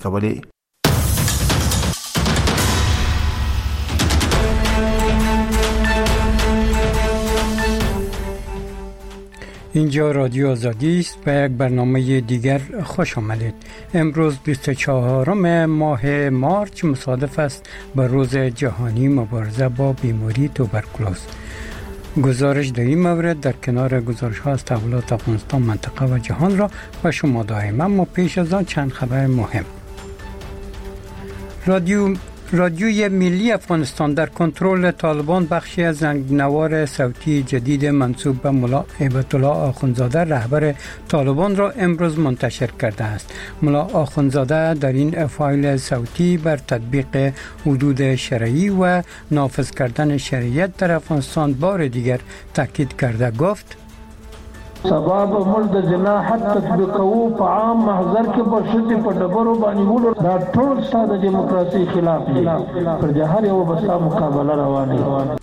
کابلی. اینجا رادیو آزادی است. به یک برنامه دیگر خوش آمدید. امروز 24 ماه مارچ مصادف است با روز جهانی مبارزه با بیماری توبرکولوز. گزارش در این مورد در کنار گزارش ها از تحولات افغانستان، منطقه و جهان را به شما داهیم. اما پیش از آن چند خبر مهم. رادیوی ملی افغانستان در کنترل طالبان بخشی از زنگنوار صوتی جدید منسوب به ملا هیبت الله آخوندزاده رهبر طالبان را امروز منتشر کرده است. ملا آخوندزاده در این فایل صوتی بر تطبیق حدود شرعی و نافذ کردن شریعت در افغانستان بار دیگر تاکید کرده گفت: سبب ملک د جناحت تطبیقو په عام محضر کې پر شتي په ډبرو باندې ولر دا ټول ستاسو دیموکراسي خلاف دي. پر جهر یو بسا مقابله روانه.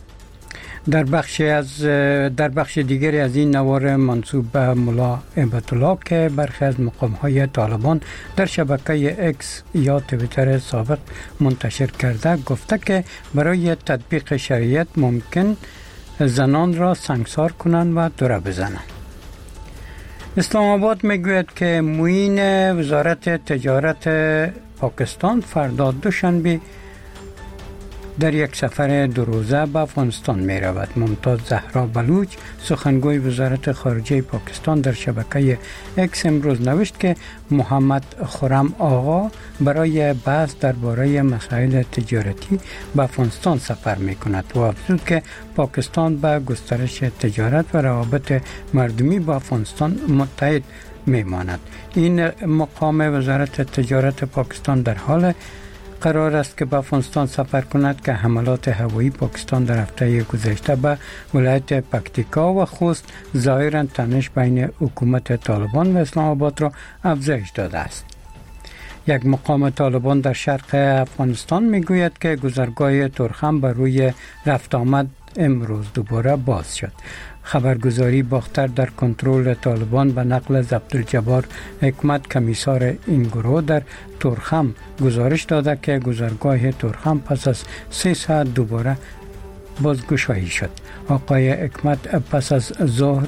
در بخش دیگری از این نوار منسوب به ملا هیبت الله که برخی از مقام‌های طالبان در شبکه اکس یا توییتر سابق منتشر کرده گفته که برای تطبیق شریعت ممکن زنان را سنگسار کنند و دوره بزنند. اسلام آباد میگوید که معین وزارت تجارت پاکستان فردا دوشنبه در یک سفر دو روزه به افغانستان می رود. ممتاز زهرا بلوچ سخنگوی وزارت خارجه پاکستان در شبکه اکس امروز نوشت که محمد خرم آقا برای بحث درباره مسائل تجارتی به افغانستان سفر می کند و افزود که پاکستان به گسترش تجارت و روابط مردمی با افغانستان متحد می ماند. این مقام وزارت تجارت پاکستان در حال قرار است که به افغانستان سفر کند که حملات هوایی پاکستان در هفته گذشته به ولایت پکتیکا و خوست ظاهراً تنش بین حکومت طالبان و اسلام آباد را افزایش داده است. یک مقام طالبان در شرق افغانستان میگوید که گذرگاه تورخم بر روی رفت آمد امروز دوباره باز شد. خبرگزاری باختر در کنترل طالبان به نقل از عبدالجبار حکمت کمیسار این گروه در تورخم گزارش داده که گذرگاه تورخم پس از 3 ساعت دوباره بازگشایی شد. آقای حکمت پس از ظهر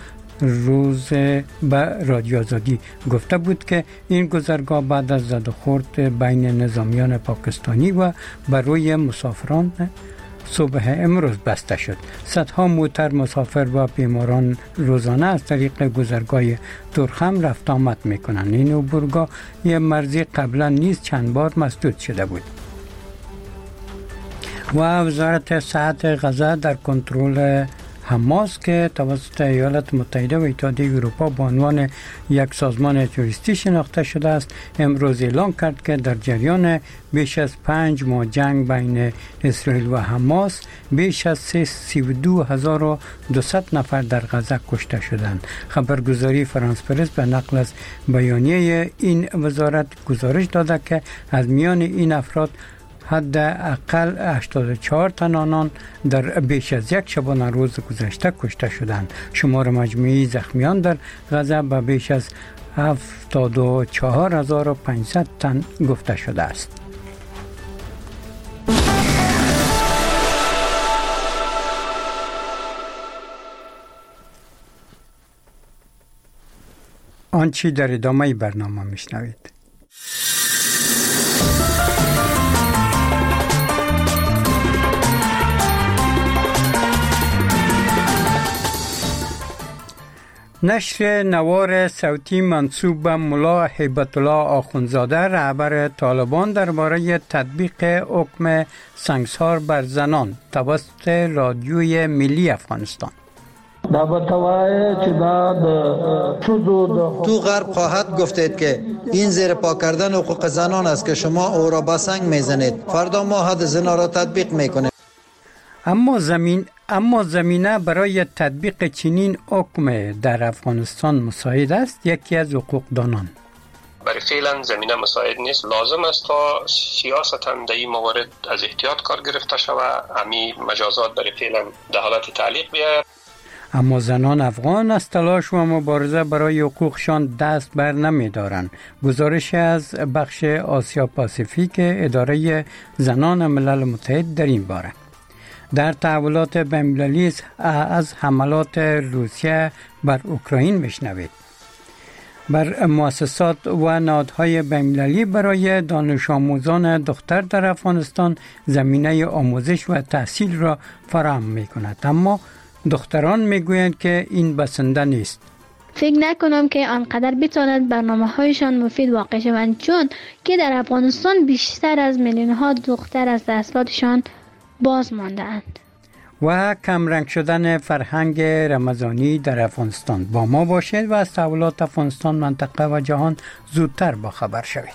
به رادیو آزادی گفته بود که این گذرگاه بعد از زد و خورد بین نظامیان پاکستانی و بر روی مسافران صبح امروز بسته شد. صدها موتر مسافر و بیماران روزانه از طریق گذرگاه تورخم رفت آمد میکنند. این عبورگاه یه مرزی قبلا نیز چند بار مسدود شده بود. و وزارت صحت غزه در کنترل حماس که توسط ایالات متحده و اتحادیه اروپا به عنوان یک سازمان تروریستی شناخته شده است امروز اعلام کرد که در جریان بیش از 5 ماه جنگ بین اسرائیل و حماس بیش از 32,200 نفر در غزه کشته شدند. خبرگزاری فرانس پرس به نقل از بیانیه این وزارت گزارش داده که از میان این افراد حداقل 84 تن آنان در بیش از یک شبانه روز گذشته کشته شدند. شمار مجموعی زخمیان در غزه به بیش از 74,500 تن گفته شده است. آنچه در ادامه برنامه میشنوید. نشر نوار صوتی منسوب به ملا هیبت الله آخوندزاده رهبر طالبان درباره تطبیق حکم سنگسار بر زنان توسط رادیوی ملی افغانستان. تو غرب خواهد گفتید که این زیر پا کردن حقوق زنان است که شما او را به سنگ میزنید. فردا ما حد زنا را تطبیق میکنیم. اما زمینه برای تطبیق چنین حکم در افغانستان مساعد است. یکی از حقوقدانان: برای فعلا زمینه مساعد نیست. لازم است تا سیاستاً در این موارد از احتیاط کار گرفته شود. همین مجازات برای فعلا در حالت تعلیق بیاید. اما زنان افغان از تلاش و مبارزه برای حقوقشان دست بر نمی دارند. گزارش از بخش آسیا پاسیفیک اداره زنان ملل متحد در این باره. در تحولات بین‌المللی از حملات روسیه بر اوکراین میشنوید. بر مؤسسات و نهادهای بین‌المللی برای دانش آموزان دختر در افغانستان زمینه آموزش و تحصیل را فراهم می کند، اما دختران می گویند که این بسنده نیست. فکر نکنم که آنقدر بتواند برنامه‌هایشان مفید واقع شوند، چون که در افغانستان بیشتر از میلیون‌ها دختر از تحصیلاتشان باز مانده‌اند. و کمرنگ شدن فرهنگ رمضانی در افغانستان. با ما باشید و از تحولات افغانستان، منطقه و جهان زودتر با خبر شوید.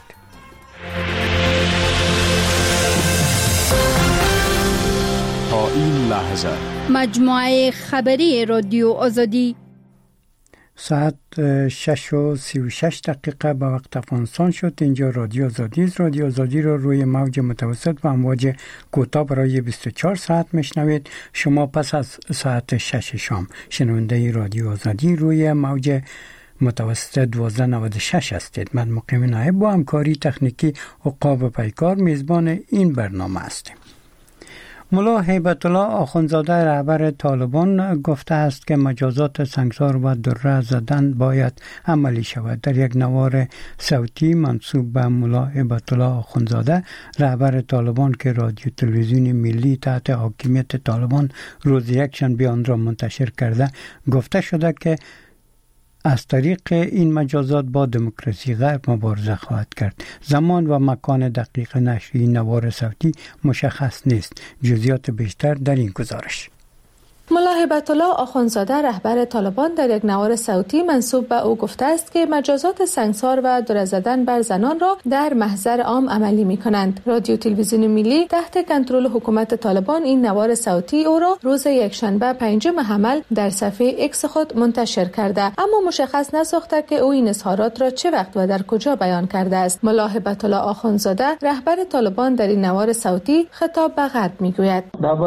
تا این لحظه مجموعه خبری رادیو آزادی ساعت 6:36 به وقت افغانستان شد. اینجا رادیو آزادی است. رادیو آزادی رو روی موج متوسط و امواج کوتاه برای 24 ساعت میشنوید. شما پس از ساعت 6 شام شنونده رادیو آزادی روی موج متوسط 1296 هستید. من مقیم نایب با همکاری تکنیکی عقاب پیکار میزبان این برنامه هستیم. ملا هیبت الله آخوندزاده رهبر طالبان گفته است که مجازات سنگسار و دره زدن باید عملی شود. در یک نوار صوتی منسوب به ملا هیبت الله آخوندزاده رهبر طالبان که رادیو تلویزیون ملی تحت حاکمیت طالبان روز یکشنبه آن را منتشر کرده، گفته شده که از طریق این مجازات با دموکراسی غرب مبارزه خواهد کرد. زمان و مکان دقیق نشر این نوار صوتی مشخص نیست. جزئیات بیشتر در این گزارش. ملا هیبت الله آخوندزاده رهبر طالبان در یک نوار صوتی منسوب به او گفته است که مجازات سنگسار و دره زدن بر زنان را در محضر عام عملی می کنند. رادیو تلویزیون ملی تحت کنترل حکومت طالبان این نوار صوتی او را روز یکشنبه 5 حمل در صفحه اکس خود منتشر کرده، اما مشخص نساخته که او این اظهارات را چه وقت و در کجا بیان کرده است. ملا هیبت الله آخوندزاده رهبر طالبان در این نوار صوتی خطاب به غرب می گوید: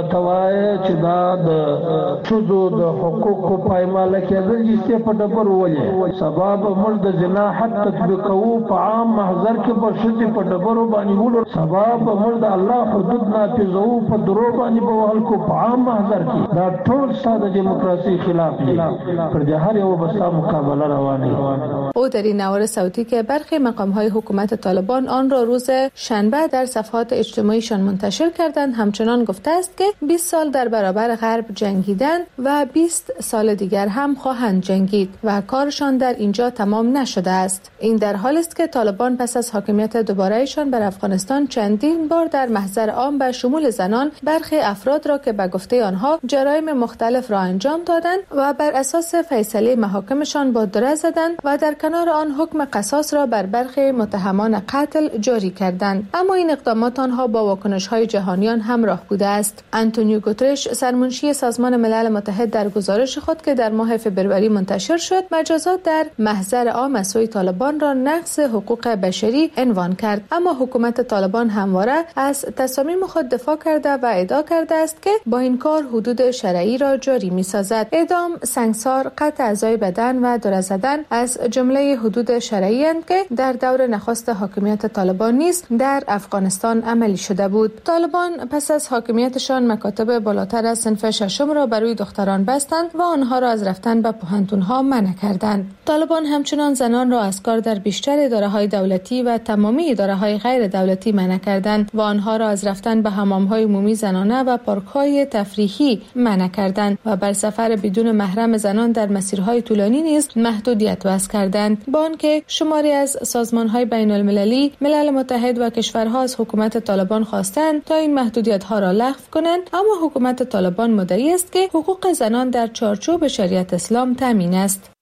شذو د حقوقو پایمال کېدل چې په ډبر ولې سبب مل د زنا حد تطبیقو په عام محضر کې په شذ په ډبر باندې ولر سبب مل د الله حدود نافذو په درو باندې په وهل کو په عام محضر کې دا ټول ساده دیموکراسي خلاف دي. پر جهر یو بسا مقابله روانه. او در این نوار صوتی که برخی مقام‌های حکومت طالبان آن را روز شنبه در صفحات اجتماعیشان منتشر کردند همچنان گفته است که 20 سال در برابر غرب جنگیدن و 20 سال دیگر هم خواهند جنگید و کارشان در اینجا تمام نشده است. این در حالی است که طالبان پس از حاکمیت دوباره‌شان بر افغانستان چندین بار در محضر عام به شمول زنان برخی افراد را که به گفته آنها جرایم مختلف را انجام دادند و بر اساس فیصله محاکمشان با دره زدند و در کنار آن حکم قصاص را بر برخی متهمان قتل جاری کردند، اما این اقدامات آنها با واکنش‌های جهانیان همراه بوده است. آنتونیو گوترش سرمنشی سازمان ملل متحد در گزارش خود که در ماه فوریه منتشر شد مجازات در محضر عام از سوی طالبان را نقض حقوق بشری عنوان کرد، اما حکومت طالبان همواره از تصامیم خود دفاع کرده و ادعا کرده است که با این کار حدود شرعی را جاری می‌سازد. اعدام، سنگسار، قطع اعضای بدن و دره زدن از جمله حدود شرعی اند که در دور نخست حاکمیت طالبان نیز در افغانستان عملی شده بود. طالبان پس از حاکمیتشان مکاتب بالاتر از صنف ششم را بر روی دختران بستند و آنها را از رفتن به پوهنتون‌ها منع کردند. طالبان همچنان زنان را از کار در بیشتر اداره‌های دولتی و تمامی اداره‌های غیر دولتی منع کردند و آنها را از رفتن به حمام‌های عمومی زنانه و پارک‌های تفریحی منع کردند و بر سفر بدون محرم زنان در مسیرهای طولانی نیز محدودیت وضع کردند، با آنکه شماری از سازمان‌های بین‌المللی، ملل متحد و کشورها از حکومت طالبان خواستند تا این محدودیت‌ها را لغو کنند، اما حکومت طالبان مدعی است که حقوق زنان در چارچوب شریعت اسلام تامین است.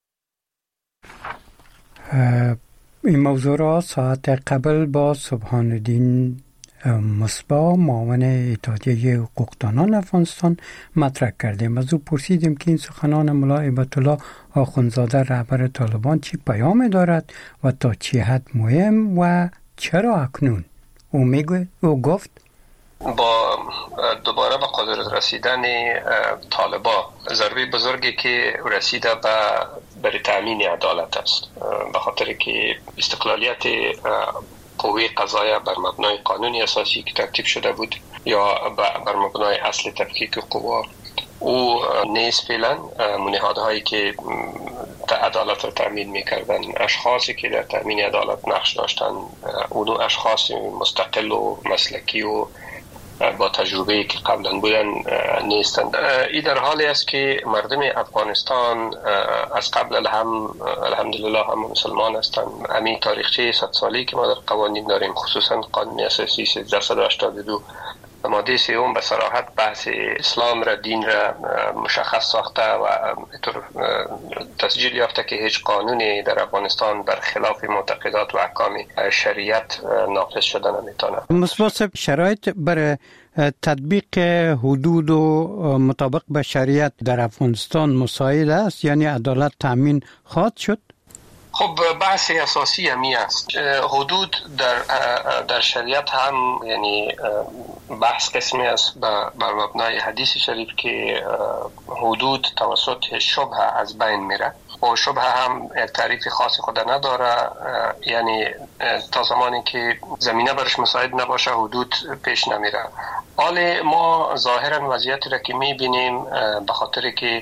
این موضوع را ساعت قبل با سبحان الدین مصباح معاون اتحادیه حقوقدانان افغانستان مطرح کردیم. از او پرسیدیم که این سخنان ملا هیبت الله آخوندزاده رهبر طالبان چی پیام دارد و تا چه حد مهم و چرا اکنون. او گفت با دوباره به قدرت رسیدن طالبا ضربه بزرگی که رسیده برای تامین عدالت است، به خاطر که استقلالیت قوه قضاییه بر مبنای قانون اساسی که ترتیب شده بود یا بر مبنای اصل تفکیک قوا او نیست. فعلا نهادهایی که عدالت را تامین میکردن، اشخاصی که در تامین عدالت نقش داشتن، اونو اشخاص مستقل و مسلکی و با تجربه‌ای که قبلا بودن نیستند. این در حالی است که مردم افغانستان از قبل هم الحمدلله هم مسلمان هستند. همین تاریخچه 100 سالی که ما در قوانین داریم، خصوصا قانون اساسی 1382 ماده 3 به صراحت بحث اسلام را، دین را مشخص ساخته و تسجیل یافته که هیچ قانونی در افغانستان بر خلاف معتقدات و احکام شریعت نافذ شده نمیتونه. مصباح شرایط برای تطبیق حدود و مطابق به شریعت در افغانستان مساعد است، یعنی عدالت تامین خواهد شد؟ خب بحث اساسی همی است. حدود در شریعت هم یعنی بحث قسمی است بر مبنای حدیث شریف که حدود توسط شبه از بین میره و شبه هم تعریف خاص خود نداره، یعنی تا زمانی که زمینه برش مساعد نباشه حدود پیش نمیره. حال ما ظاهرا وضعیتی را که میبینیم به خاطر که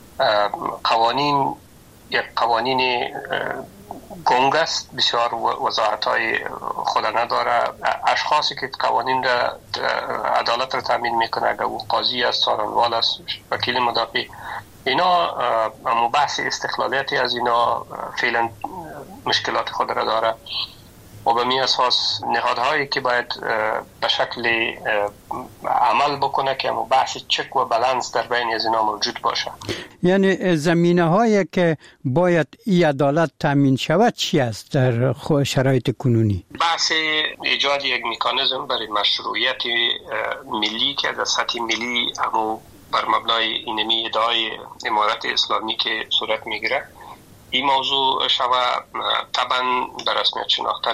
قوانین گنگ است، بسیار وضاحت‌های خود نداره. اشخاصی که قوانین را عدالت را تامین میکنه، اگر او قاضی است، سارنوال است، وکیل مدافع، اینا بحث استقلالیتی از اینا فعلا مشکلات خود را داره و به می اساس نهادهایی که باید به شکل عمل بکنه که بحث چک و بالانس در بین از اینا موجود باشه. یعنی زمینه هایی که باید این عدالت تامین شود چی است در شرایط کنونی؟ بحث ایجاد یک مکانیزم برای مشروعیت ملی که در سطح ملی همو بر مبنای اینمی ادعای امارت اسلامی که صورت میگیره، این موضوع شود طبعا به رسمیت شناختن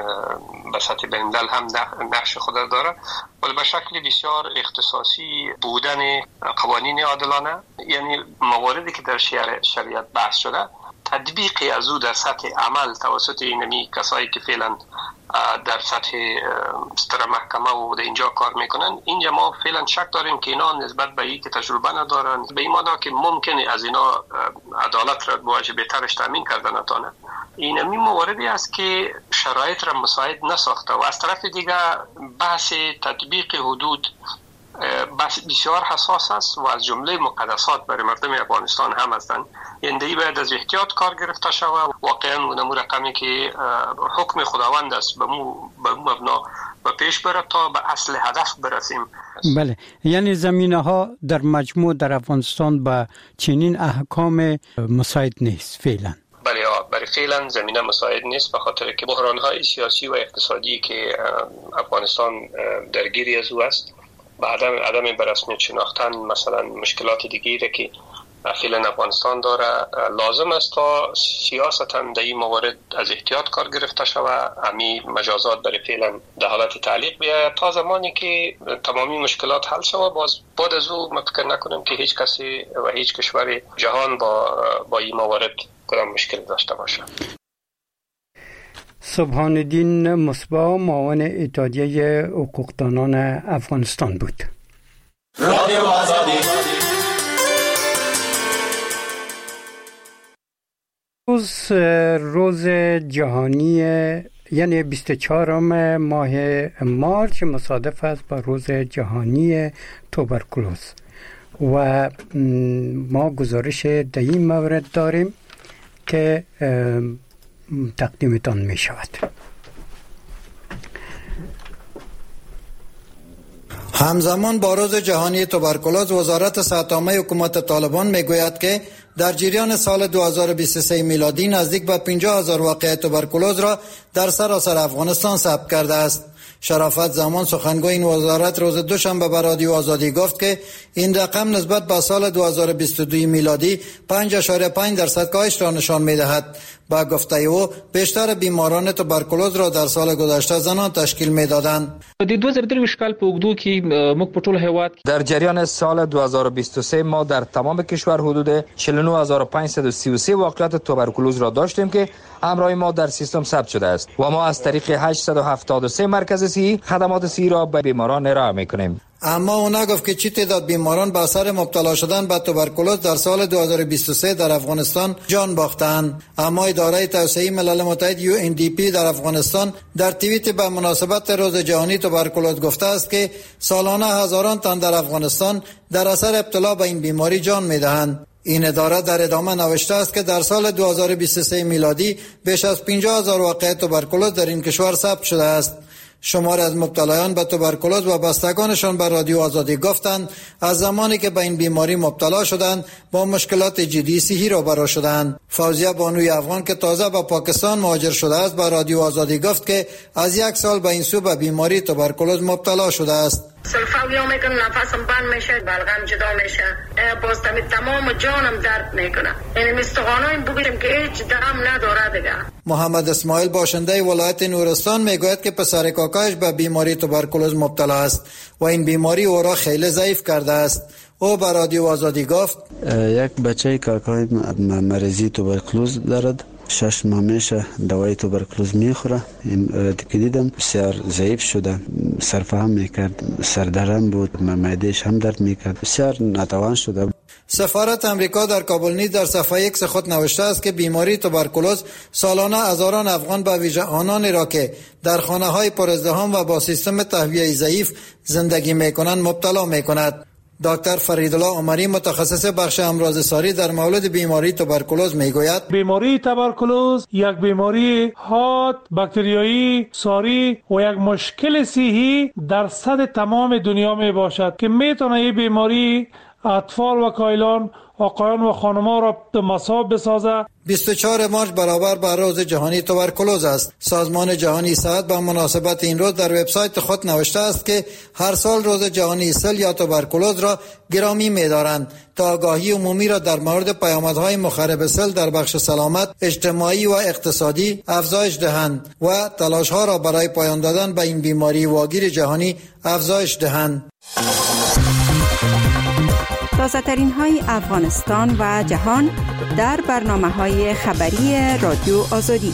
به سطح بین‌الملل هم نقش خود داره، ولی به شکل بسیار اختصاصی بودن قوانین عادلانه، یعنی مواردی که در شریعت بحث شده تطبیقی از او در سطح عمل توسط اینمی کسایی که فعلا در سطح ستر محکمه و در اینجا کار میکنن، اینجا ما فعلا شک داریم که اینا نسبت به این که تجربه ندارن، به این معنی که ممکنه از اینا عدالت را واجب ترش تامین کردن نتونه. این همین مواردی است که شرایط را مساعد نساخته و از طرف دیگه بحث تطبیق حدود بحث بسیار حساس است و از جمله مقدسات برای مردم افغانستان هم هستند. یعنی باید از احتیاط کار گرفته شود. واقعا اون رقمی که حکم خداوند است به مبنا و پیش بره تا به اصل هدف برسیم. بله، یعنی زمینه ها در مجموع در افغانستان به چنین احکام مساعد نیست فعلا. بله، برای فعلا زمینه مساعد نیست به خاطر که بحران‌های سیاسی و اقتصادی که افغانستان درگیری از او است، با عدم برسمیت شناختن مثلا مشکلات دیگری که فعلا افغانستان داره، لازم است تا سیاستاً در این موارد از احتیاط کار گرفته شود. همین مجازات برای فعلا در حالت تعلیق بیاید تا زمانی که تمامی مشکلات حل شود. بعد از او ما فکر نکنم که هیچ کسی و هیچ کشور جهان با این موارد کدام مشکل داشته باشه. سبحان الدین مصباح، معاون اتحادیه حقوقدانان افغانستان بود. رادیو آزادی. روز جهانی یعنی 24 ماه مارچ مصادف است با روز جهانی توبرکلوز و ما گزارش در این مورد داریم که تقدیمتان می شود. همزمان با روز جهانی توبرکلوز، وزارت صحت‌عامه حکومت طالبان می گوید که در جریان سال 2023 میلادی نزدیک به 50,000 واقعه توبرکلوز را در سراسر افغانستان ثبت کرده است. شرافت زمان سخنگوی این وزارت روز دوشنبه به رادیو آزادی گفت که این رقم نسبت به سال 2022 میلادی 5.5% کاهش را نشان می‌دهد. با گفته او بیشتر بیماران توبرکولوز را در سال گذشته زنان تشکیل می‌دادند. در جریان سال 2023 ما در تمام کشور حدود 49533 واقعیت توبرکولوز را داشتیم که همراه ما در سیستم ثبت شده است و ما از طریق 873 مرکز صحی خدمات صحی را به بیماران ارائه می‌کنیم. اما او نگفت که چی تعداد بیماران به اثر مبتلا شدن به توبرکولوز در سال 2023 در افغانستان جان باختند. اما اداره توسعه ملل متحد UNDP در افغانستان در توییت به مناسبت روز جهانی توبرکولوز گفته است که سالانه هزاران تن در افغانستان در اثر ابتلا به این بیماری جان می‌دهند. این اداره در ادامه نوشته است که در سال 2023 میلادی بیش از 50,000 واقعه توبرکولوز در این کشور ثبت شده است. شمار از مبتلایان به توبرکولوز و بستگانشان به رادیو آزادی گفتند از زمانی که به این بیماری مبتلا شدند با مشکلات جدی صحی روبرو شدند. فوزیه بانوی افغان که تازه به پاکستان مهاجر شده است به رادیو آزادی گفت که از 1 سال به این سو به بیماری توبرکولوز مبتلا شده است. سلفاویا میکنم، نفسم بند میشه، بلغم جدا میشه، بازدمی تمام جانم درد میکنه. یعنی مستقانایم بگیریم که هیچ درم نداره دیگه. محمد اسماعیل باشنده ولایت نورستان میگوید که پسر کاکایش به بیماری توبرکولوز مبتلا است و این بیماری او را خیلی ضعیف کرده است. او به رادیو آزادی گفت یک بچه کاکای مریضی توبرکولوز دارد. 6 ماه میشه دوای توبرکولوز میخوره. این که دیدم بسیار ضعیف شده، سرفهم میکرد، سردرم بود، معدهش هم درد میکرد، بسیار ناتوان شده. سفارت امریکا در کابل نیز در صفحه ایکس خود نوشته است که بیماری توبرکولوز سالانه هزاران افغان به ویژه آنانی را که در خانه‌های پرازدحام و با سیستم تهویه ضعیف زندگی میکنند مبتلا میکند. دکتر فریدالله عمری متخصص بخش امراض‌ساری در مورد بیماری توبرکولوز میگوید بیماری توبرکولوز یک بیماری حاد باکتریایی ساری و یک مشکل صحی در سطح تمام دنیا می باشد که میتونه این بیماری اطفال و کایلان آقایان و خانم‌ها را مصاب بسازه. 24 مارس برابر با روز جهانی توبرکولوز است. سازمان جهانی صحت به مناسبت این روز در وبسایت خود نوشته است که هر سال روز جهانی سل یا توبرکولوز را گرامی می‌دارند تا آگاهی عمومی را در مورد پیامدهای مخرب سل در بخش سلامت اجتماعی و اقتصادی افزایش دهند و تلاش‌ها را برای پایان دادن به این بیماری واگیر جهانی افزایش دهند. تازه‌ترین های افغانستان و جهان در برنامه‌های خبری رادیو آزادی.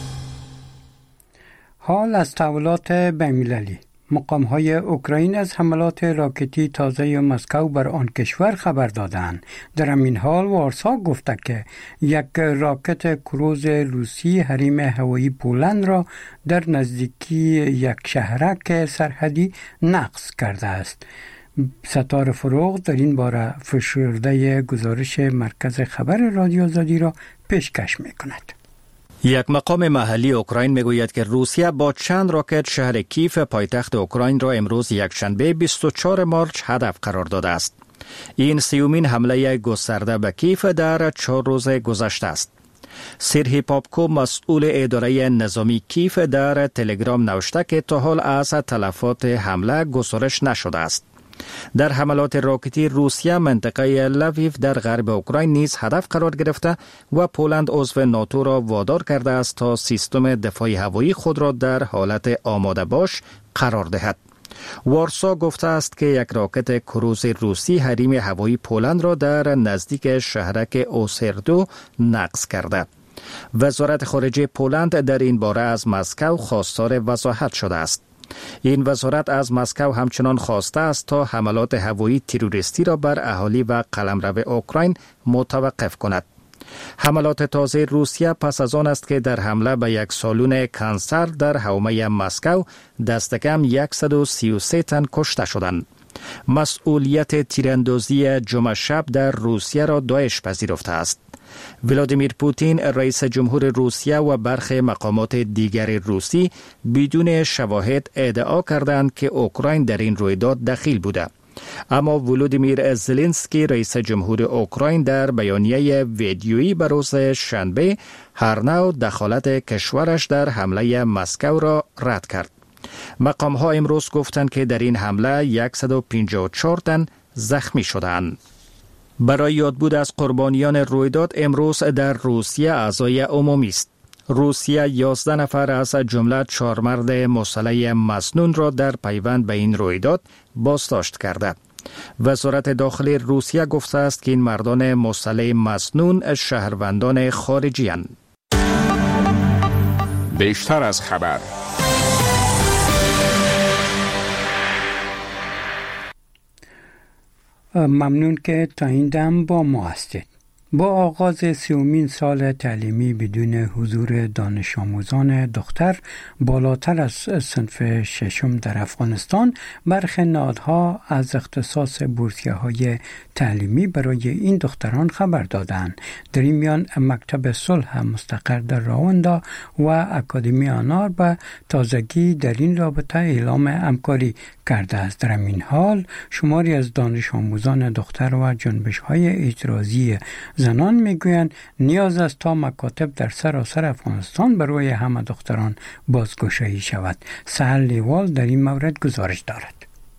حال از تحولات بین‌المللی. مقام‌های اوکراین از حملات راکتی تازه مسکو بر آن کشور خبر دادند. در همین حال وارسا گفته که یک راکت کروز روسی حریم هوایی پولند را در نزدیکی یک شهرک سرحدی نقص کرده است. ستاره فروغ در این باره فشرده گزارش مرکز خبر رادیو آزادی را پیشکش می کند. یک مقام محلی اوکراین میگوید که روسیه با چند راکت شهر کیف پایتخت اوکراین را امروز یکشنبه 24 مارس هدف قرار داده است. این سیومین حمله گسترده به کیف در 4 روز گذشته است. سرهی پاپکو مسئول اداره نظامی کیف در تلگرام نوشته که تا حال از تلفات حمله گزارش نشده است. در حملات راکتی روسیه منطقه لویو در غرب اوکراین نیز هدف قرار گرفته و پولند عضو ناتو را وادار کرده است تا سیستم دفاعی هوایی خود را در حالت آماده باش قرار دهد. وارسا گفته است که یک راکت کروز روسی حریم هوایی پولند را در نزدیک شهرک اوسردو نقص کرده. وزارت خارجه پولند در این باره از مسکو خواستار وضاحت شده است. این وزارت از مسکو همچنان خواسته است تا حملات هوایی تروریستی را بر اهالی و قلمرو اوکراین متوقف کند. حملات تازه روسیه پس از آن است که در حمله به یک سالن کنسرت در حومه مسکو دست کم 133 تن کشته شدند. مسئولیت تیراندازی جمعه شب در روسیه را داعش پذیرفته است. ولادیمیر پوتین رئیس جمهور روسیه و برخی مقامات دیگر روسی بدون شواهد ادعا کردند که اوکراین در این رویداد دخیل بوده. اما ولودیمیر زلنسکی رئیس جمهور اوکراین در بیانیه ویدیویی به روز شنبه هر نوع دخالت کشورش در حمله مسکو را رد کرد. مقام‌ها امروز گفتند که در این حمله 154 تن زخمی شدند. برای یادبود از قربانیان رویداد امروز در روسیه عزای عمومی است. روسیه 11 نفر از جمله 4 مرد مسلح مسنون را در پیوند به این رویداد بازداشت کرده. وزارت داخلی روسیه گفته است که این مردان مسلح مسنون شهروندان خارجی اند. بیشتر از خبر. ممنون که تا این دم با ما هستید. با آغاز 30مین سال تعلیمی بدون حضور دانش آموزان دختر بالاتر از صنف ششم در افغانستان، برخی نهادها از اختصاص بورسیه‌های تعلیمی برای این دختران خبر دادند. در این میان مکتب صلح مستقر در راوندا و اکادمی آنار به تازگی در این رابطه اعلام همکاری کرده است. در این حال شماری از دانش آموزان دختر و جنبش‌های اعتراضی زنان میگویند نیاز است تا مکاتب در سراسر افغانستان برای همه دختران بازگشایی شود. سهل لیوال در این مورد گزارش دارد.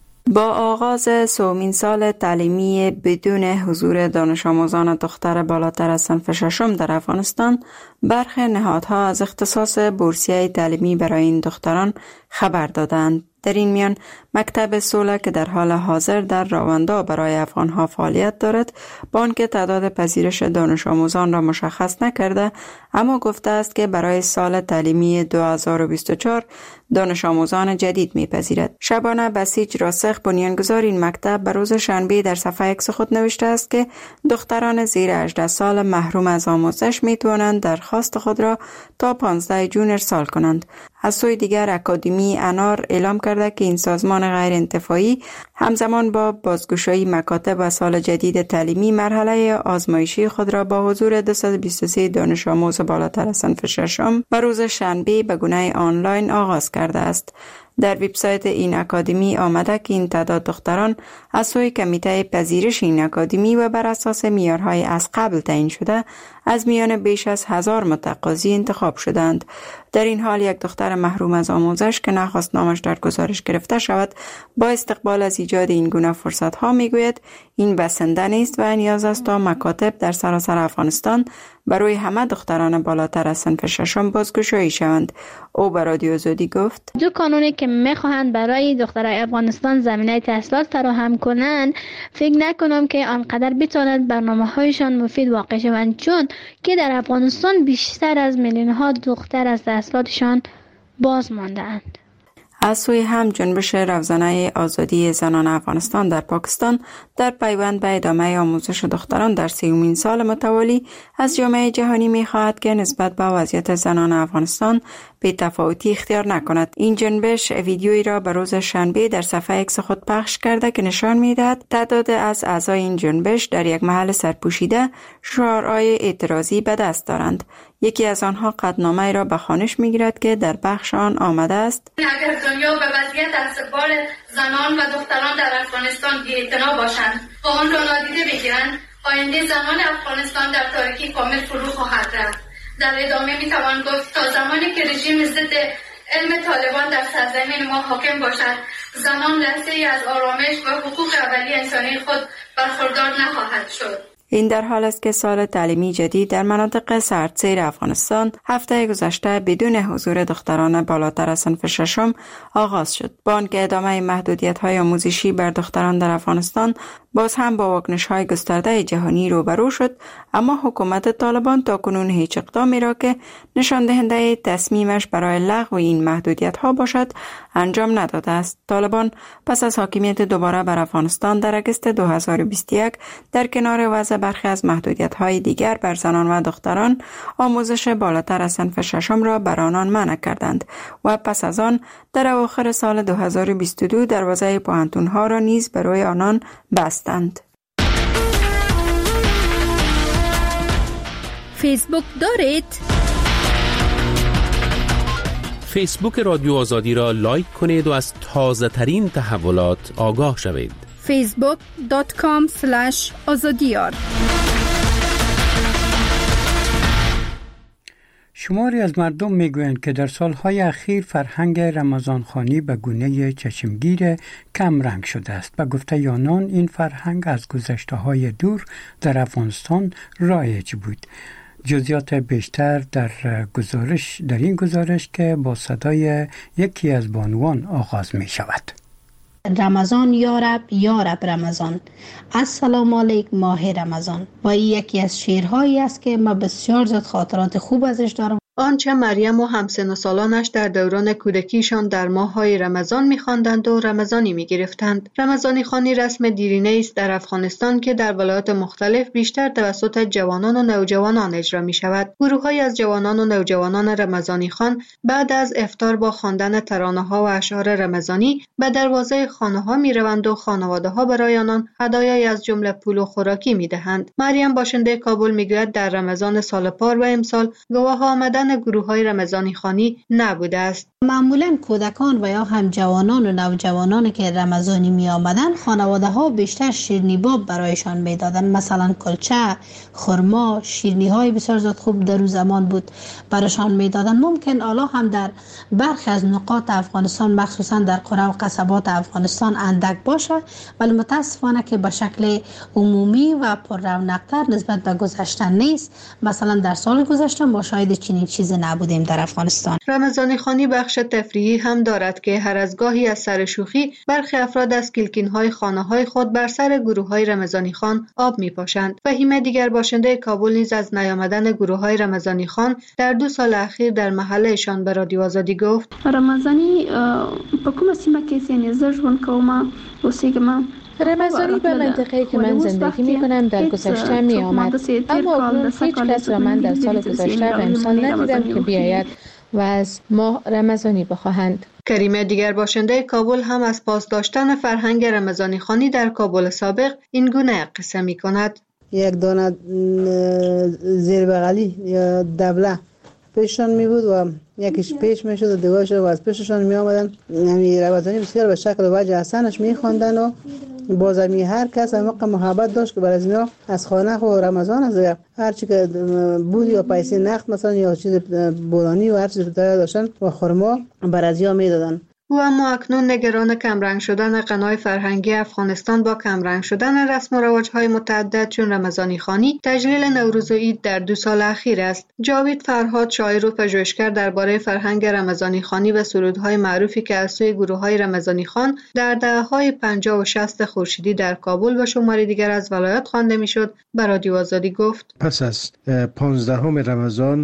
با آغاز 30مین سال تعلیمی بدون حضور دانش آموزان دختر بالاتر از صنف ششم در افغانستان، برخی نهادها از اختصاص بورسیه تعلیمی برای این دختران خبر دادند. در این میان مکتب صلح که در حال حاضر در راوندا برای افغانها فعالیت دارد، با آنکه تعداد پذیرش دانش آموزان را مشخص نکرده، اما گفته است که برای سال تعلیمی 2024 دانش آموزان جدید میپذیرد. شبانه بسیج راسخ، بنیانگذار این مکتب، به روز شنبه در صفحه اکس خود نوشته است که دختران زیر 18 سال محروم از آموزش میتوانند درخواست خود را تا 15 جون ارسال کنند. از سوی دیگر اکادمی انار اعلام کرده که این سازمان غیر انتفاعی همزمان با بازگشایی مکاتب و سال جدید تعلیمی مرحله آزمایشی خود را با حضور 223 دانش آموز بالاتر از صنف ششم به روز شنبه به گونه آنلاین آغاز کرده است. در وبسایت این اکادمی آمده که این تعداد دختران از سوی کمیته پذیرش این اکادمی و بر اساس معیارهای از قبل تعیین شده از میان بیش از 1000 متقاضی انتخاب شدند. در این حال یک دختر محروم از آموزش که نخواست نامش در گزارش گرفته شود با استقبال از ایجاد این گونه فرصت‌ها میگوید این بسنده نیست و نیاز است تا مکاتب در سراسر افغانستان برای همه دختران بالاتر از صنف ششم بازگشایی شوند. او به رادیو آزادی گفت: دو قانونی که میخواهند برای دخترای افغانستان زمینه تحصیلات فراهم کنند، فکر نکنم که آنقدر بتواند برنامه‌هایشان مفید واقع شوند، چون که در افغانستان بیشتر از میلیون‌ها دختر از تحصیلاتشان باز مانده‌اند. از سوی هم جنبش روزانه آزادی زنان افغانستان در پاکستان در پیوند به ادامه آموزش دختران در 30مین سال متوالی از جامعه جهانی می‌خواهد که نسبت به وضعیت زنان افغانستان بی‌تفاوتی اختیار نکند. این جنبش ویدیویی را به روز شنبه در صفحه اکس خود پخش کرده که نشان می‌دهد تعداد از اعضای این جنبش در یک محل سرپوشیده شعارهای اعتراضی به دست دارند. یکی از آنها قطعنامه‌ای را به خوانش می‌گیرد که در بخش آن آمده است: اگر دنیا به وضعیت استقبال زنان و دختران در افغانستان بی‌اعتنا باشند و آن را نادیده بگیرند، آینده زنان افغانستان در تاریکی کامل فرو خواهد رفت. در ادامه می‌توان گفت تا زمانی که رژیم ضد علم طالبان در سرزمین ما حاکم باشد، زنان لحظه‌ای از آرامش و حقوق اولیه انسانی خود برخوردار نخواهد شد. این در حال است که سال تعلیمی جدید در مناطق سردسیر افغانستان هفته گذشته بدون حضور دختران بالاتر از صنف ششم آغاز شد. با آنکه ادامه محدودیت‌های آموزشی بر دختران در افغانستان باز هم با واکنش‌های گسترده جهانی روبرو شد، اما حکومت طالبان تاکنون هیچ اقدامی را که نشان دهنده تصمیمش برای لغو این محدودیت‌ها باشد انجام نداده است. طالبان پس از حاکمیت دوباره بر افغانستان در اگست 2021 در کنار وضع برخی از محدودیت‌های دیگر بر زنان و دختران آموزش بالاتر از صنف ششم را بر آنان منع کردند و پس از آن در اواخر سال 2022 دروازه پوهنتون‌ها را نیز برای آنان بستند. فیسبوک دارید؟ فیسبوک رادیو آزادی را لایک کنید و از تازه ترین تحولات آگاه شوید. facebook.com/azadiyar شماری از مردم میگویند که در سالهای اخیر فرهنگ رمضانخوانی به گونه چشمگیر کم رنگ شده است. به گفته آنان این فرهنگ از گذشته‌های دور در افغانستان رایج بود. جزئیات بیشتر در این گزارش که با صدای یکی از بانوان آغاز می شود. رمضان یارب رمضان، السلام علیک ماه رمضان. و این یکی از شعرهایی است که ما بسیار زیاد خاطرات خوب ازش دارم. آنچه مریم و همسن و سالانش در دوران کودکیشان در ماه‌های رمضان می‌خواندند و رمضانی می‌گرفتند. رمضانی خوانی رسم دیرینه است در افغانستان که در ولایات مختلف بیشتر توسط جوانان و نوجوانان اجرا می‌شود. گروه‌هایی از جوانان و نوجوانان رمضانی خوان بعد از افطار با خواندن ترانه‌ها و اشعار رمضانی به دروازه خانه‌ها می‌روند و خانواده‌ها برای آنان هدایایی از جمله پول و خوراکی می‌دهند. مریم باشنده کابل می‌گوید در رمضان سال پار و امسال گواه آمدن گروه‌های رمضانی خوانی نبوده است. معمولاً کودکان و یا هم جوانان و نوجوانان که رمضانی می آمدن خانواده‌ها بیشتر شیرینی باب برایشان می‌دادند. مثلا کلچه، خرما، شیرینی‌های بسیار زیاد خوب در اون زمان بود برایشان می‌دادند. ممکن حالا هم در برخی از نقاط افغانستان مخصوصاً در قرى و قصبات افغانستان اندک باشه، ولی متاسفانه که به شکل عمومی و پر رونق‌تر نسبت به گذشته نیست. مثلا در سال گذشته ما شاهد چنین چیزی نبودیم در افغانستان. رمضانی خوانی بخش تفریحی هم دارد که هر از گاهی از سر شوخی برخی افراد از کلکین‌های خانه‌های خود بر سر گروه‌های رمضانی خوان آب می‌پاشند. فهیمه دیگر باشنده کابل نیز از نیامدن گروه‌های رمضانی خوان در 2 سال اخیر در محلشان به رادیو آزادی گفت: رمضانی په کومه سیمه کې یعنی زه ژوند کوم اوسېږم. رمضانی به منطقه‌ای که من زندگی می‌کنم در گذشته می‌آمد، اما اکنون هیچ کس را من در سال گذشته و امسال ندیدم که بیاید و از ما رمضانی بخواهند. کریمه دیگر باشنده کابل هم از پاس داشتن فرهنگ رمضانی خوانی در کابل سابق این گونه قصه می‌کند: یک دانه زیر بغلی یا دبله پیششان می بود و یکیش پیش می شد و دیگرش رو از پیششان می آمدن. یعنی رمضانی بسیار به شکل و وجه حسنش می خواندن و بازمی هر کس موقع محبت داشت که برای اینا از خانه و رمضان از هر چی که بود یا پیسه نقد مثلا یا چیز بولانی و هر چیز داشتن و خرما برازیا می دادن. او اما اکنون نگران کمرنگ شدن غنای فرهنگی افغانستان با کمرنگ شدن رسم و رواج‌های متعدد چون رمضانی خوانی، تجلیل نوروز و عید در 2 سال اخیر است. جاوید فرهاد، شاعر و پژوهشگر درباره فرهنگ رمضانی خوانی و سرودهای معروفی که از سوی گروه‌های رمضانی خوان در دهه‌های 50 و 60 خورشیدی در کابل و شماری دیگر از ولایات خوانده می‌شد، به رادیو آزادی گفت: پس از 15 رمضان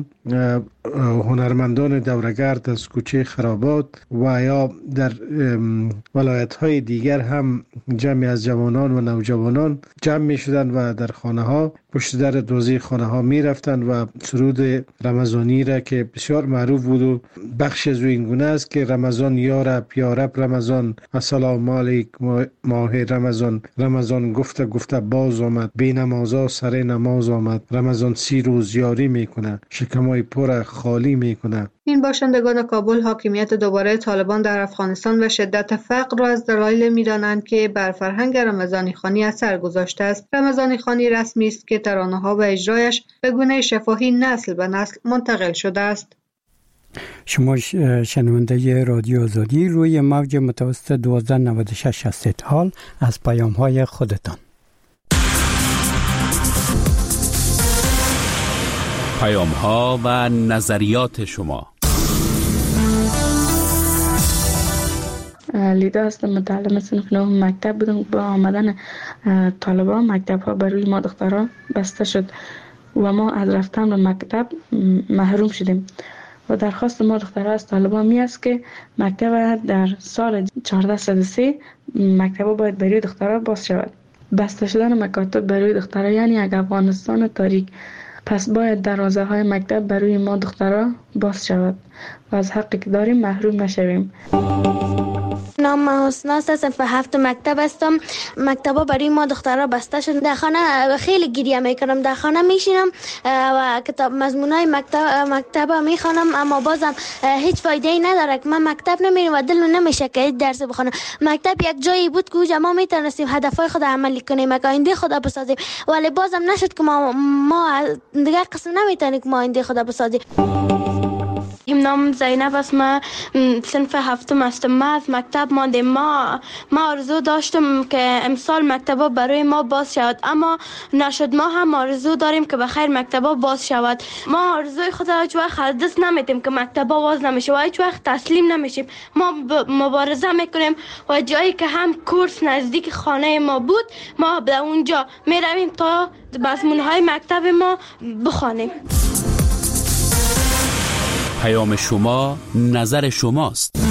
هنرمندان دورگرد از کوچه خرابات و یا در ولایت‌های دیگر هم جمعی از جوانان و نوجوانان جمع می شدند و در خانه ها پشت در دروازه خانه ها می رفتند و سرود رمضانی را که بسیار معروف بود و بخش از این گونه است که رمضان یارب رمضان، السلام علیک ماه رمضان، رمضان گفته باز آمد، بی نمازا سر نماز آمد، رمضان 30 روز یاری میکنه، شکمای پر خالی میکنه. این باشندگان کابل حاکمیت دوباره طالبان در افغانستان و شدت فقر را از دلایل می‌دانند که بر فرهنگ رمضانی خوانی اثر گذاشته است. رمضانی خوانی رسمی است که ترانه‌ها و اجرایش به گونه شفاهی نسل به نسل منتقل شده است. شما شنونده رادیو آزادی روی موج متوسط 1296 هستید. حال از پیام‌های خودتان. پیام‌ها و نظریات شما. لیدا هستم، متعلم صنف 9 مکتب بودم. با آمدن طالبان مکتب ها برای ما دخترها بسته شد و ما از رفتن به مکتب محروم شدیم و درخواست ما دخترها از طالبان می است که مکتب در سال 1403 مکتب باید برای دخترها باز شود. بسته شدن مکاتب برای دخترها یعنی یک افغانستان تاریک. پس باید دروازه های مکتب برای ما دخترها باز شود و از حقی که داریم محروم نشویم. نام حسنا است، صنف 7 مکتب هستم. مکتبا برای ما دخترها بسته شد. در خانه خیلی گریه میکنم، در خانه میشینم و کتاب مضمونای مکتب میخوانم، اما بازم هیچ فایده ای نداره که من مکتب نمیرم و دلم نمیشه که درس بخونم. مکتب یک جایی بود که ما میتونستیم هدفهای خود عملی کنیم، آینده خود بسازیم، ولی بازم نشد که ما دیگه قسم نمیتونیم که ما آینده خود بسازیم. نام زینب است. ما صنف هفتم هستم. ما از مکتب ماندیم. ما آرزو داشتم که امسال مکتبا برای ما باز شود، اما نشد. ما هم آرزو داریم که بخیر مکتبا باز شود. ما آرزوی خود را هیچ وقت از دست نمیدیم که مکتبا باز نمیشه و هیچ وقت تسلیم نمیشیم. ما مبارزه میکنیم و جایی که هم کورس نزدیک خانه ما بود ما به اونجا میرویم تا مضمونهای مکتب ما بخوانیم. پیام شما، نظر شماست.